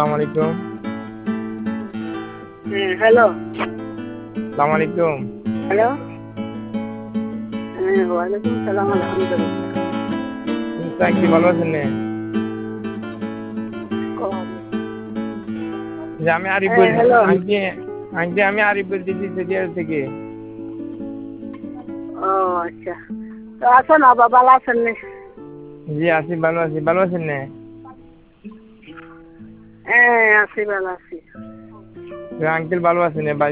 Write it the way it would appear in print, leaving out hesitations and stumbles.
আসসালামু আলাইকুম। হ্যালো। আসসালামু আলাইকুম। হ্যালো। ওয়ালাইকুম সালাম, আলহামদুলিল্লাহ। আন্টি ভালো আছেন নে? যে আমি আরিফ হ্যালো। আন্টি আন্টি আমি আরিফ বলতেছি সেদিয়ার থেকে। ও আচ্ছা, তো আছেন আবার ভালো আছেন নে? জি আছি, ভালো আছি। ভালো আছেন নে? হ্যাঁ আছি, ভালো আছি। আঙ্কেল ভালো আছেন?